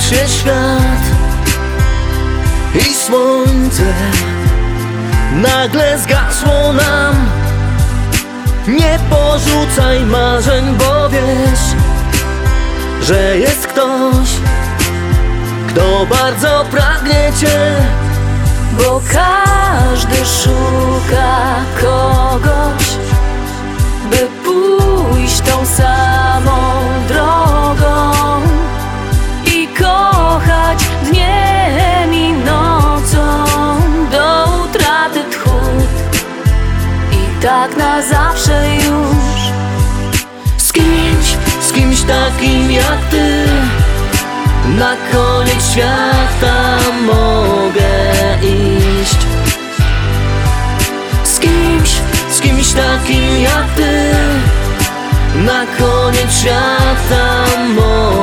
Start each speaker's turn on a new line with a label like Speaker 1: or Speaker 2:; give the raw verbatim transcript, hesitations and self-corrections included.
Speaker 1: się świat i słońce nagle zgasło nam. Nie porzucaj marzeń, bo wiesz, że jest ktoś, kto bardzo pragnie cię.
Speaker 2: Bo każdy szuka kogoś, by pójść tą samą drogą i kochać dniem i nocą do utraty tchu. I tak na zawsze już
Speaker 1: Z kimś, z kimś takim jak ty na koniec świata mogę iść. Z kimś, z kimś takim jak ty na koniec świata mogę